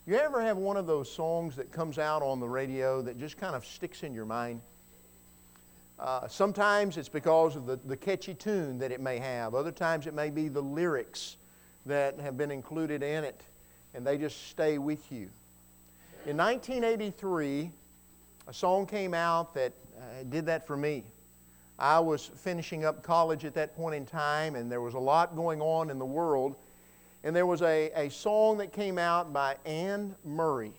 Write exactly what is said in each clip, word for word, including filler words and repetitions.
You ever have one of those songs that comes out on the radio that just kind of sticks in your mind? Uh, sometimes it's because of the, the catchy tune that it may have. Other times it may be the lyrics that have been included in it, and they just stay with you. In nineteen eighty-three, a song came out that uh, did that for me. I was finishing up college at that point in time, and there was a lot going on in the world. And there was a, a song that came out by Anne Murray.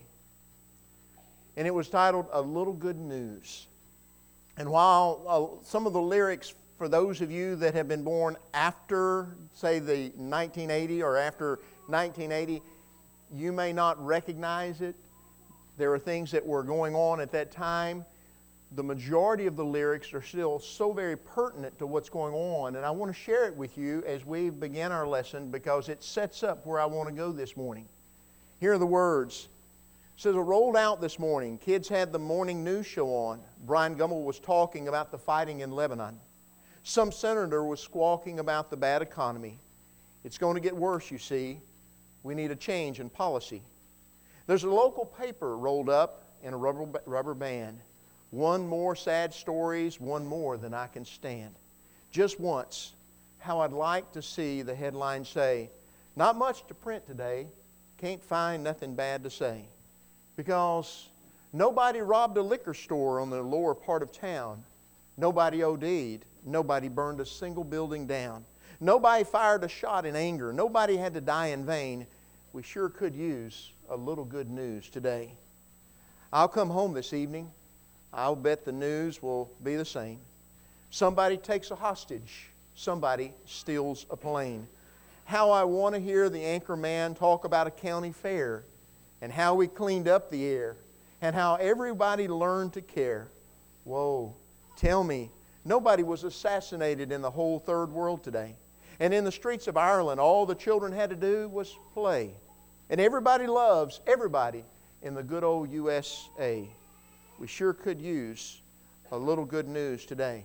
And it was titled, A Little Good News. And while uh, some of the lyrics, for those of you that have been born after, say, the nineteen eighty or after nineteen eighty, you may not recognize it. There are things that were going on at that time. The majority of the lyrics are still so very pertinent to what's going on, and I want to share it with you as we begin our lesson because it sets up where I want to go this morning. Here are the words. It says, it rolled out this morning. Kids had the morning news show on. Brian Gumbel was talking about the fighting in Lebanon. Some senator was squawking about the bad economy. It's going to get worse, you see. We need a change in policy. There's a local paper rolled up in a rubber, rubber band. One more sad stories, one more than I can stand. Just once, how I'd like to see the headline say, not much to print today, can't find nothing bad to say. Because nobody robbed a liquor store on the lower part of town. Nobody OD'd. Nobody burned a single building down. Nobody fired a shot in anger. Nobody had to die in vain. We sure could use a little good news today. I'll come home this evening. I'll bet the news will be the same. Somebody takes a hostage. Somebody steals a plane. How I want to hear the anchor man talk about a county fair and how we cleaned up the air and how everybody learned to care. Whoa, tell me, nobody was assassinated in the whole third world today. And in the streets of Ireland, all the children had to do was play. And everybody loves everybody in the good old U S A. We sure could use a little good news today.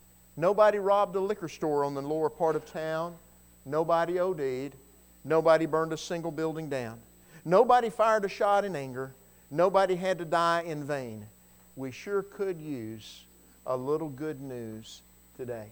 Nobody robbed a liquor store on the lower part of town. Nobody OD'd. Nobody burned a single building down. Nobody fired a shot in anger. Nobody had to die in vain. We sure could use a little good news today.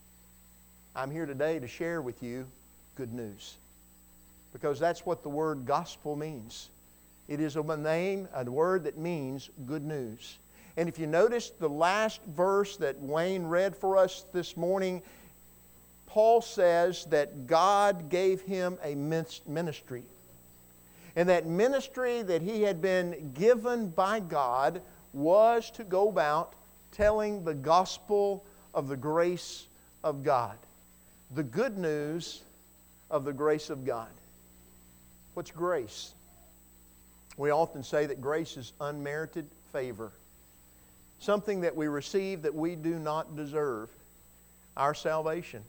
I'm here today to share with you good news, because that's what the word gospel means. It is a name, a word that means good news. And if you notice the last verse that Wayne read for us this morning, Paul says that God gave him a ministry. And that ministry that he had been given by God was to go about telling the gospel of the grace of God. The good news of the grace of God. What's grace? We often say that grace is unmerited favor. Something that we receive that we do not deserve. Our salvation.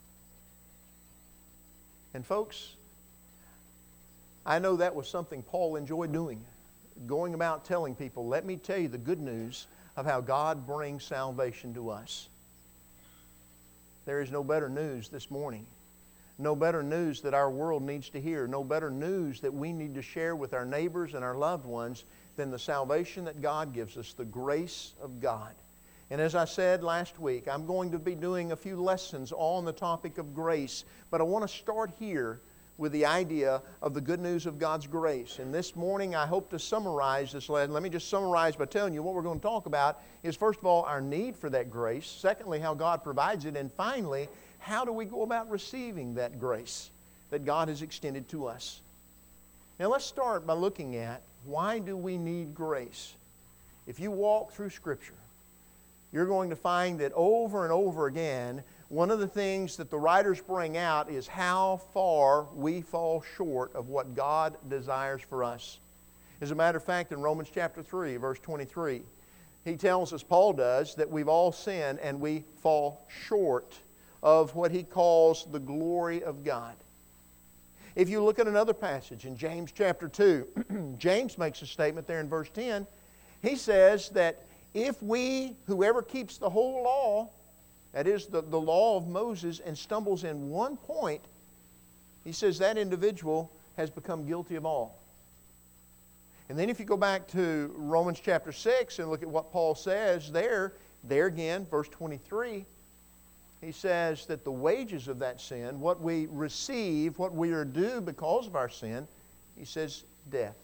And folks, I know that was something Paul enjoyed doing. Going about telling people, let me tell you the good news of how God brings salvation to us. There is no better news this morning. No better news that our world needs to hear. No better news that we need to share with our neighbors and our loved ones than the salvation that God gives us, the grace of God. And as I said last week, I'm going to be doing a few lessons on the topic of grace. But I want to start here with the idea of the good news of God's grace. And this morning I hope to summarize this lesson. Let me just summarize by telling you what we're going to talk about is, first of all, our need for that grace. Secondly, how God provides it. And finally, how do we go about receiving that grace that God has extended to us? Now let's start by looking at, why do we need grace? If you walk through Scripture, you're going to find that over and over again, one of the things that the writers bring out is how far we fall short of what God desires for us. As a matter of fact, in Romans chapter three, verse twenty-three, he tells us, Paul does, that we've all sinned and we fall short of what he calls the glory of God. If you look at another passage in James chapter two, James makes a statement there in verse ten. He says that if we, whoever keeps the whole law, that is the, the law of Moses, and stumbles in one point, he says that individual has become guilty of all. And then if you go back to Romans chapter six and look at what Paul says there, there again, verse twenty-three, he says that the wages of that sin, what we receive, what we are due because of our sin, he says death.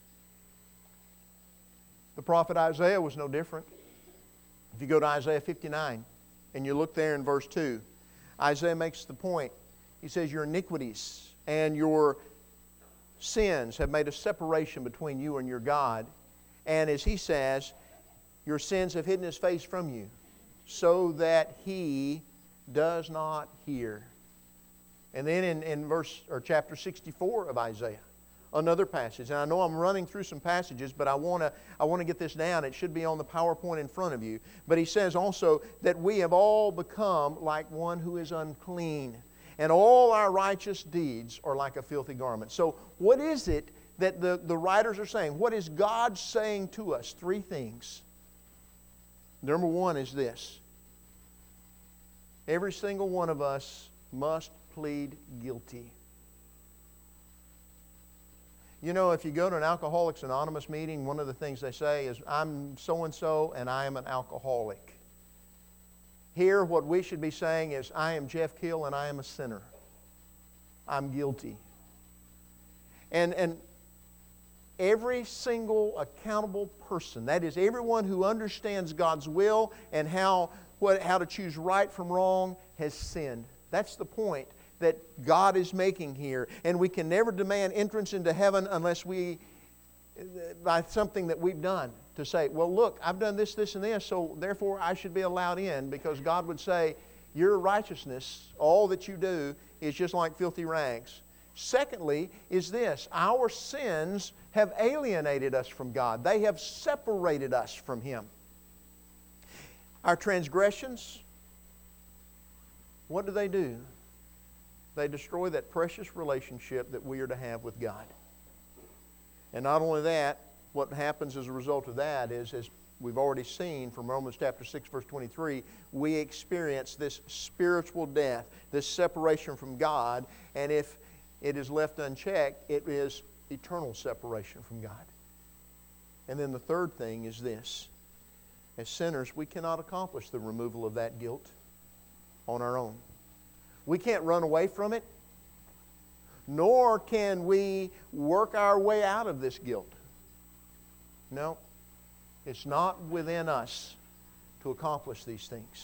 The prophet Isaiah was no different. If you go to Isaiah fifty-nine and you look there in verse two, Isaiah makes the point. He says, your iniquities and your sins have made a separation between you and your God. And as he says, your sins have hidden His face from you, so that He does not hear. And then in, in verse or chapter sixty-four of Isaiah, another passage. And I know I'm running through some passages, but I want to I want to get this down. It should be on the PowerPoint in front of you. But he says also that we have all become like one who is unclean, and all our righteous deeds are like a filthy garment. So what is it that the, the writers are saying? What is God saying to us? Three things. Number one is this. Every single one of us must plead guilty. You know, if you go to an Alcoholics Anonymous meeting, one of the things they say is, I'm so-and-so and I am an alcoholic. Here, what we should be saying is, I am Jeff Kill and I am a sinner. I'm guilty. And, and every single accountable person, that is, everyone who understands God's will and how, what, how to choose right from wrong, has sinned. That's the point that God is making here. And we can never demand entrance into heaven unless we, by something that we've done, to say, well, look, I've done this, this, and this, so therefore I should be allowed in, because God would say, your righteousness, all that you do, is just like filthy rags. Secondly is this, our sins have alienated us from God. They have separated us from Him. Our transgressions, what do they do? They destroy that precious relationship that we are to have with God. And not only that, what happens as a result of that is, as we've already seen from Romans chapter six, verse twenty-three, we experience this spiritual death, this separation from God, and if it is left unchecked, it is eternal separation from God. And then the third thing is this. As sinners, we cannot accomplish the removal of that guilt on our own. We can't run away from it, nor can we work our way out of this guilt. No, it's not within us to accomplish these things.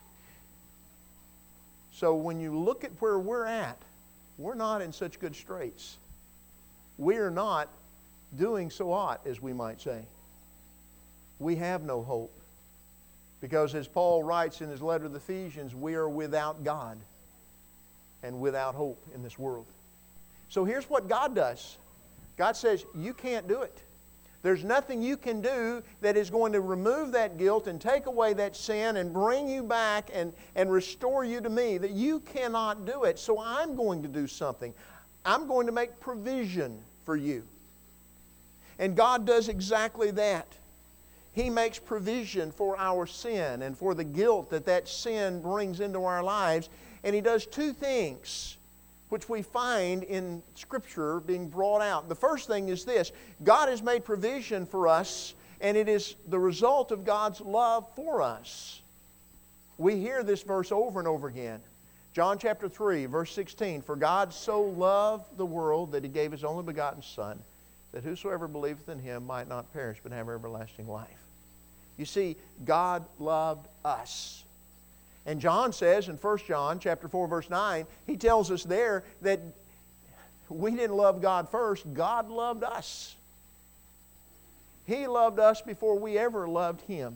So when you look at where we're at, we're not in such good straits. We are not doing so hot, as we might say. We have no hope. Because as Paul writes in his letter to the Ephesians, we are without God and without hope in this world. So here's what God does. God says, you can't do it. There's nothing you can do that is going to remove that guilt and take away that sin and bring you back and, and restore you to me. That you cannot do it. So I'm going to do something. I'm going to make provision for you. And God does exactly that. He makes provision for our sin and for the guilt that that sin brings into our lives. And He does two things which we find in Scripture being brought out. The first thing is this. God has made provision for us, and it is the result of God's love for us. We hear this verse over and over again. John chapter three, verse sixteen, for God so loved the world that He gave His only begotten Son, that whosoever believeth in Him might not perish but have everlasting life. You see, God loved us. And John says in First John chapter four, verse nine, he tells us there that we didn't love God first, God loved us. He loved us before we ever loved Him.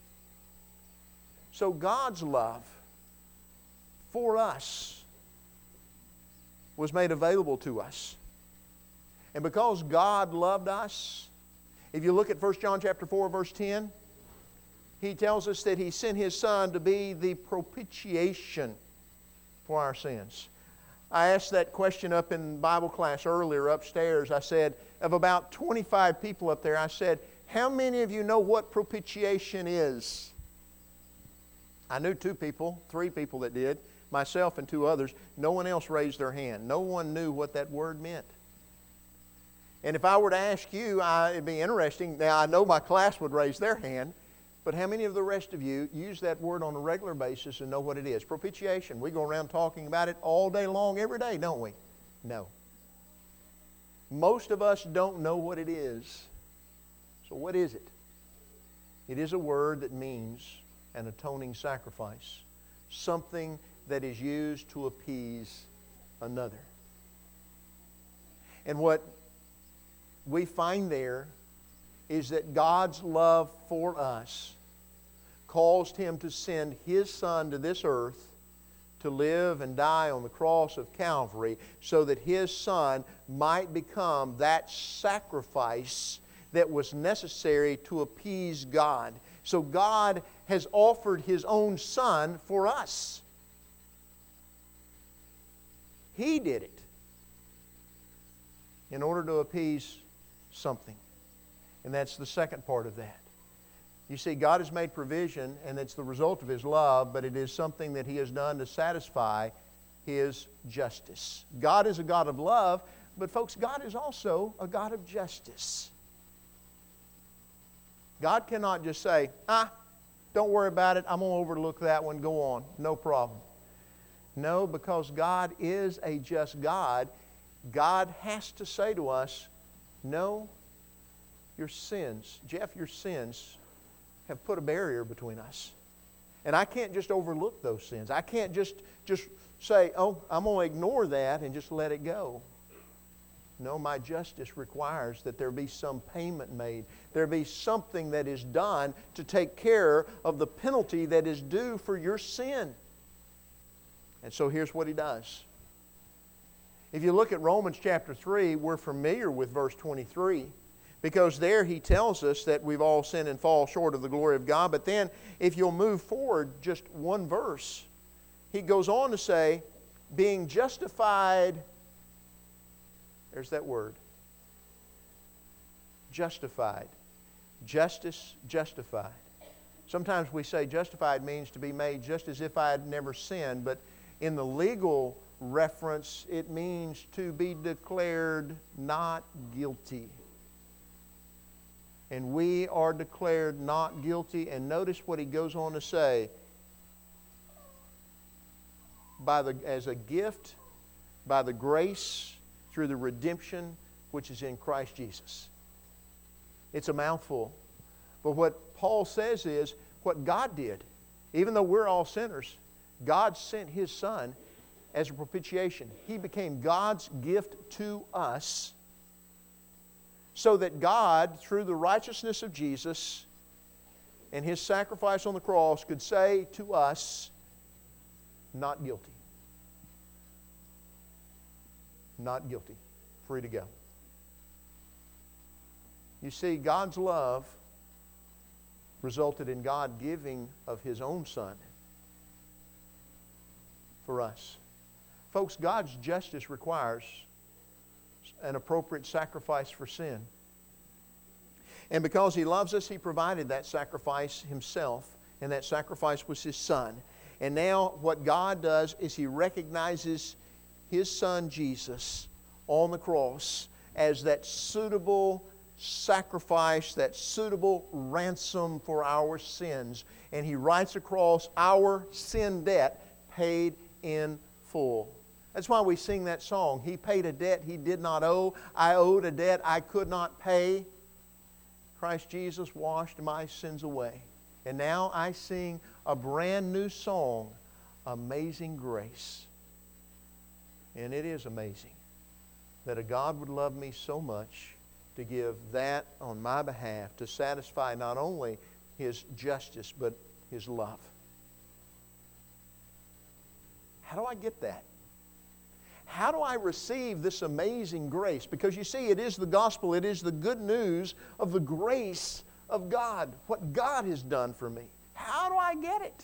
So God's love for us was made available to us. And because God loved us, if you look at First John chapter four, verse ten, He tells us that He sent His Son to be the propitiation for our sins. I asked that question up in Bible class earlier upstairs. I said, of about twenty-five people up there, I said, how many of you know what propitiation is? I knew two people, three people that did, myself and two others. No one else raised their hand. No one knew what that word meant. And if I were to ask you, I, it'd be interesting. Now, I know my class would raise their hand, but how many of the rest of you use that word on a regular basis and know what it is? Propitiation. We go around talking about it all day long, every day, don't we? No. Most of us don't know what it is. So what is it? It is a word that means an atoning sacrifice. Something that is used to appease another. And what we find there is that God's love for us caused Him to send His Son to this earth to live and die on the cross of Calvary so that His Son might become that sacrifice that was necessary to appease God. So God has offered His own Son for us. He did it in order to appease something. And that's the second part of that. You see, God has made provision, and it's the result of His love, but it is something that He has done to satisfy His justice. God is a God of love, but folks, God is also a God of justice. God cannot just say, ah, don't worry about it, I'm going to overlook that one, go on, no problem. No, because God is a just God, God has to say to us, no, your sins, Jeff, your sins have put a barrier between us. And I can't just overlook those sins. I can't just, just say, oh, I'm going to ignore that and just let it go. No, my justice requires that there be some payment made. There be something that is done to take care of the penalty that is due for your sin. And so here's what He does. If you look at Romans chapter three, we're familiar with verse twenty-three. Because there He tells us that we've all sinned and fall short of the glory of God. But then, if you'll move forward just one verse, He goes on to say, being justified, there's that word, justified. Justice, justified. Sometimes we say justified means to be made just as if I had never sinned, but in the legal reference, it means to be declared not guilty. And we are declared not guilty. And notice what he goes on to say. By the, as a gift, by the grace, through the redemption which is in Christ Jesus. It's a mouthful. But what Paul says is, what God did, even though we're all sinners, God sent His Son as a propitiation. He became God's gift to us, so that God, through the righteousness of Jesus and His sacrifice on the cross, could say to us, not guilty. Not guilty. Free to go. You see, God's love resulted in God giving of His own Son for us. Folks, God's justice requires an appropriate sacrifice for sin. And because He loves us, He provided that sacrifice Himself, and that sacrifice was His Son. And now what God does is He recognizes His Son Jesus on the cross as that suitable sacrifice, that suitable ransom for our sins. And He writes across our sin debt paid in full. That's why we sing that song. He paid a debt He did not owe. I owed a debt I could not pay. Christ Jesus washed my sins away. And now I sing a brand new song, Amazing Grace. And it is amazing that a God would love me so much to give that on my behalf to satisfy not only His justice but His love. How do I get that? How do I receive this amazing grace? Because you see, it is the gospel, it is the good news of the grace of God, what God has done for me. How do I get it?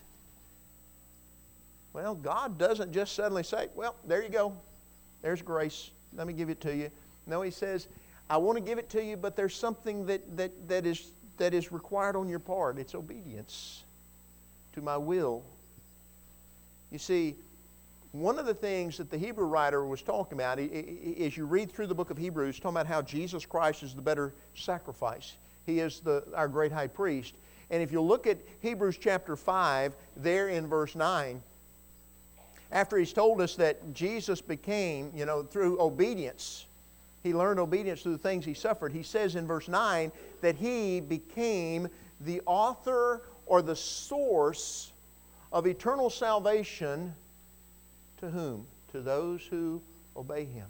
Well, God doesn't just suddenly say, well, there you go. There's grace. Let me give it to you. No, He says, I want to give it to you, but there's something that, that, that, is, that is required on your part. It's obedience to my will. You see, one of the things that the Hebrew writer was talking about, as you read through the book of Hebrews, talking about how Jesus Christ is the better sacrifice. He is the, our great high priest. And if you look at Hebrews chapter five, there in verse nine, after he's told us that Jesus became, you know, through obedience, he learned obedience through the things he suffered. He says in verse nine that he became the author or the source of eternal salvation to whom? To those who obey Him.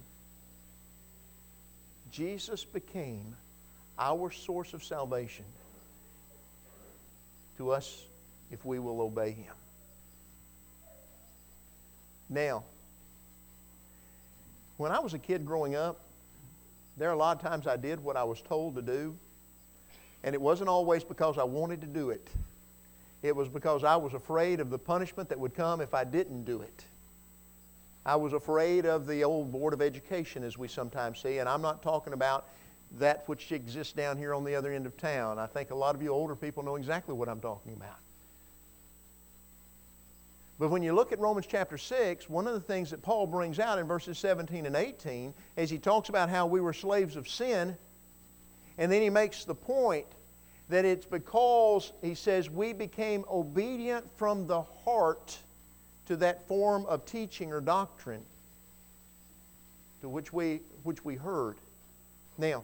Jesus became our source of salvation to us if we will obey Him. Now, when I was a kid growing up, there are a lot of times I did what I was told to do, and it wasn't always because I wanted to do it. It was because I was afraid of the punishment that would come if I didn't do it. I was afraid of the old Board of Education, as we sometimes see, and I'm not talking about that which exists down here on the other end of town. I think a lot of you older people know exactly what I'm talking about. But when you look at Romans chapter six, one of the things that Paul brings out in verses seventeen and eighteen is he talks about how we were slaves of sin, and then he makes the point that it's because, he says, we became obedient from the heart to that form of teaching or doctrine to which we, which we heard. Now,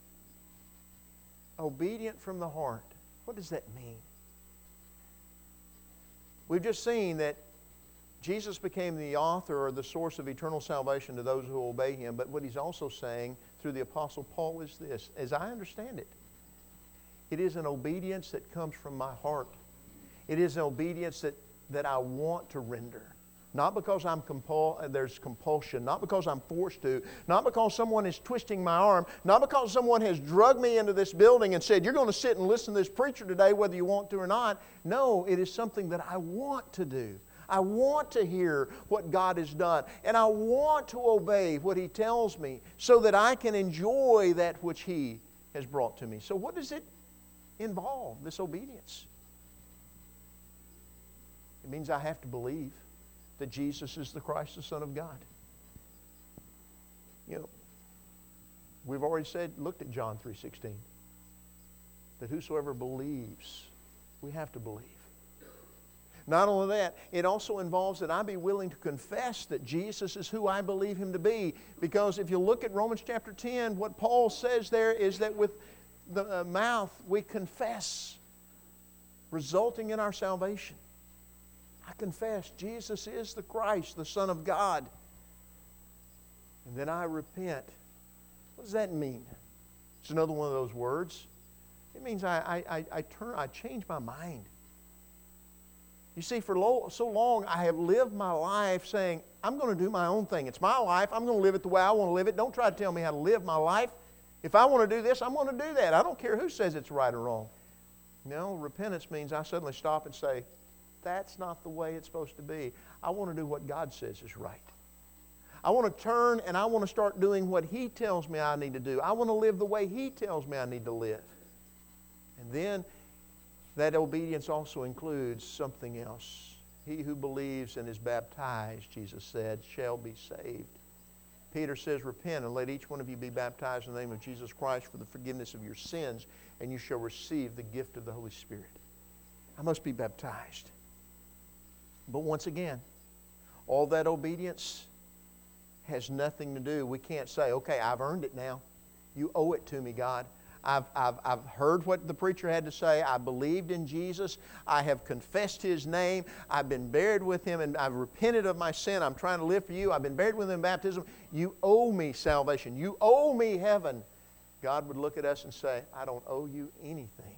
obedient from the heart, what does that mean? We've just seen that Jesus became the author or the source of eternal salvation to those who obey Him, but what He's also saying through the Apostle Paul is this, as I understand it, it is an obedience that comes from my heart. It is an obedience that that I want to render. Not because I'm compul- there's compulsion, not because I'm forced to, not because someone is twisting my arm, not because someone has drugged me into this building and said, you're going to sit and listen to this preacher today whether you want to or not. No, it is something that I want to do. I want to hear what God has done, and I want to obey what He tells me so that I can enjoy that which He has brought to me. So what does it involve, this obedience? It means I have to believe that Jesus is the Christ, the Son of God. You know, we've already said, looked at John three sixteen, that whosoever believes, we have to believe. Not only that, it also involves that I be willing to confess that Jesus is who I believe Him to be. Because if you look at Romans chapter ten, what Paul says there is that with the mouth we confess, resulting in our salvation. I confess Jesus is the Christ, the Son of God. And then I repent. What does that mean? It's another one of those words. It means I, I, I, turn, I change my mind. You see, for lo, so long I have lived my life saying, I'm going to do my own thing. It's my life. I'm going to live it the way I want to live it. Don't try to tell me how to live my life. If I want to do this, I'm going to do that. I don't care who says it's right or wrong. No, repentance means I suddenly stop and say, that's not the way it's supposed to be. I want to do what God says is right. I want to turn and I want to start doing what He tells me I need to do. I want to live the way He tells me I need to live. And then that obedience also includes something else. He who believes and is baptized, Jesus said, shall be saved. Peter says, repent and let each one of you be baptized in the name of Jesus Christ for the forgiveness of your sins, and you shall receive the gift of the Holy Spirit. I must be baptized. But once again, all that obedience has nothing to do. We can't say, okay, I've earned it now. You owe it to me, God. I've, I've, I've heard what the preacher had to say. I believed in Jesus. I have confessed His name. I've been buried with Him, and I've repented of my sin. I'm trying to live for You. I've been buried with Him in baptism. You owe me salvation. You owe me heaven. God would look at us and say, I don't owe you anything.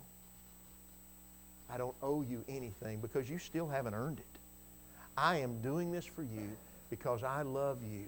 I don't owe you anything because you still haven't earned it. I am doing this for you because I love you.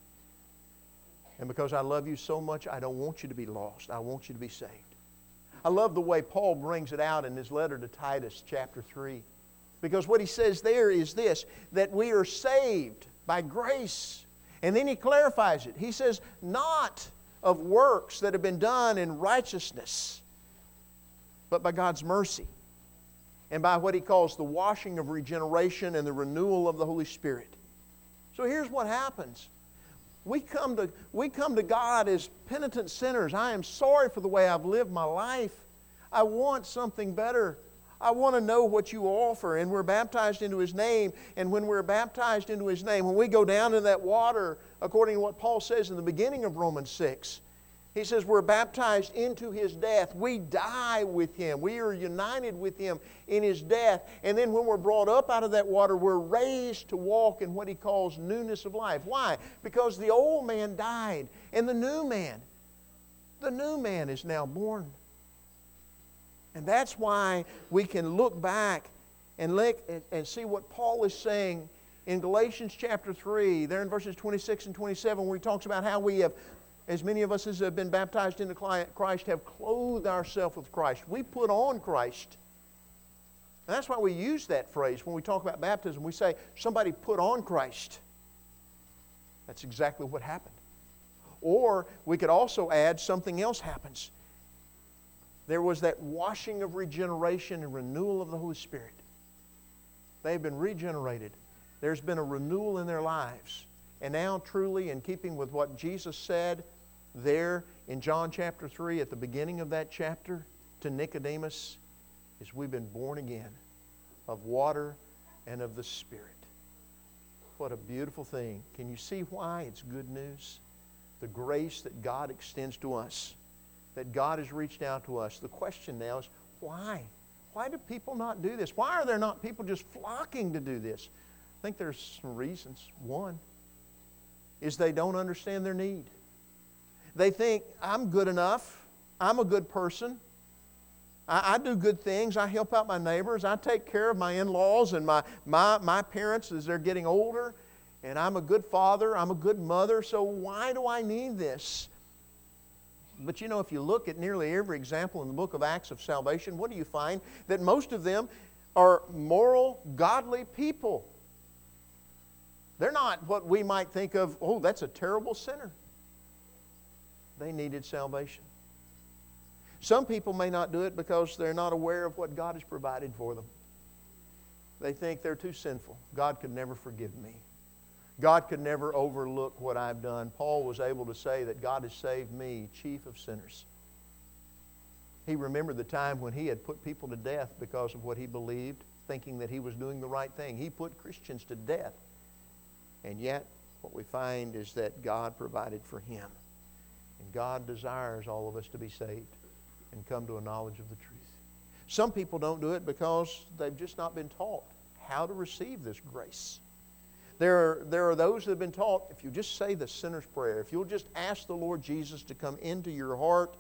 And because I love you so much, I don't want you to be lost. I want you to be saved. I love the way Paul brings it out in his letter to Titus chapter three. Because what he says there is this, that we are saved by grace. And then he clarifies it. He says, not of works that have been done in righteousness, but by God's mercy. And by what he calls the washing of regeneration and the renewal of the Holy Spirit. So here's what happens. We come to, we come to God as penitent sinners. I am sorry for the way I've lived my life. I want something better. I want to know what you offer. And we're baptized into His name. And when we're baptized into His name, when we go down in that water, according to what Paul says in the beginning of Romans six, he says we're baptized into His death. We die with Him. We are united with Him in His death. And then when we're brought up out of that water, we're raised to walk in what he calls newness of life. Why? Because the old man died and the new man, the new man is now born. And that's why we can look back and, look and see what Paul is saying in Galatians chapter three, there in verses twenty-six and twenty-seven, where he talks about how we have, as many of us as have been baptized into Christ, have clothed ourselves with Christ. We put on Christ. And that's why we use that phrase when we talk about baptism. We say, somebody put on Christ. That's exactly what happened. Or we could also add something else happens. There was that washing of regeneration and renewal of the Holy Spirit. They've been regenerated. There's been a renewal in their lives. And now, truly, in keeping with what Jesus said there in John chapter three, at the beginning of that chapter, to Nicodemus, is we've been born again of water and of the Spirit. What a beautiful thing. Can you see why it's good news? The grace that God extends to us, that God has reached out to us. The question now is, why? Why do people not do this? Why are there not people just flocking to do this? I think there's some reasons. One is they don't understand their need. They think, I'm good enough. I'm a good person. I, I do good things. I help out my neighbors. I take care of my in-laws and my, my, my parents as they're getting older. And I'm a good father. I'm a good mother. So why do I need this? But you know, if you look at nearly every example in the book of Acts of salvation, what do you find? That most of them are moral, godly people. They're not what we might think of, oh, that's a terrible sinner. They needed salvation. Some people may not do it because they're not aware of what God has provided for them. They think they're too sinful. God could never forgive me. God could never overlook what I've done. Paul was able to say that God has saved me, chief of sinners. He remembered the time when he had put people to death because of what he believed, thinking that he was doing the right thing. He put Christians to death. And yet, what we find is that God provided for him. And God desires all of us to be saved and come to a knowledge of the truth. Some people don't do it because they've just not been taught how to receive this grace. There are, there are those that have been taught, if you just say the sinner's prayer, if you'll just ask the Lord Jesus to come into your heart.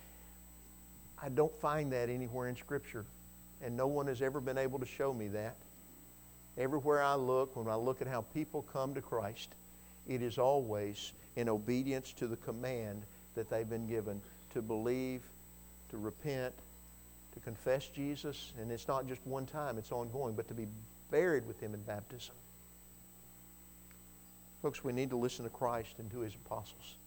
I don't find that anywhere in Scripture. And no one has ever been able to show me that. Everywhere I look, when I look at how people come to Christ, it is always in obedience to the command that they've been given to believe, to repent, to confess Jesus. And it's not just one time, it's ongoing, but to be buried with Him in baptism. Folks, we need to listen to Christ and to His apostles.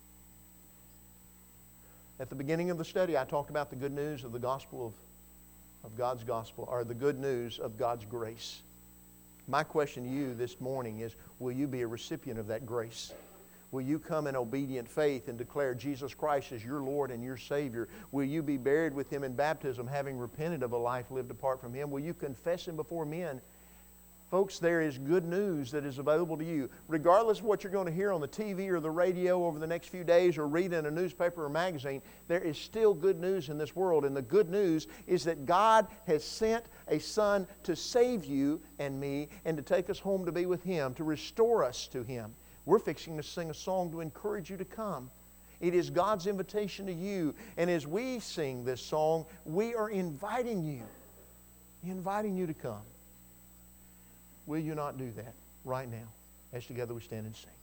At the beginning of the study, I talked about the good news of the gospel of, of God's gospel, or the good news of God's grace. My question to you this morning is, will you be a recipient of that grace? Will you come in obedient faith and declare Jesus Christ as your Lord and your Savior? Will you be buried with Him in baptism, having repented of a life lived apart from Him? Will you confess Him before men? Folks, there is good news that is available to you. Regardless of what you're going to hear on the T V or the radio over the next few days or read in a newspaper or magazine, there is still good news in this world. And the good news is that God has sent a Son to save you and me and to take us home to be with Him, to restore us to Him. We're fixing to sing a song to encourage you to come. It is God's invitation to you. And as we sing this song, we are inviting you, inviting you to come. Will you not do that right now as together we stand and sing?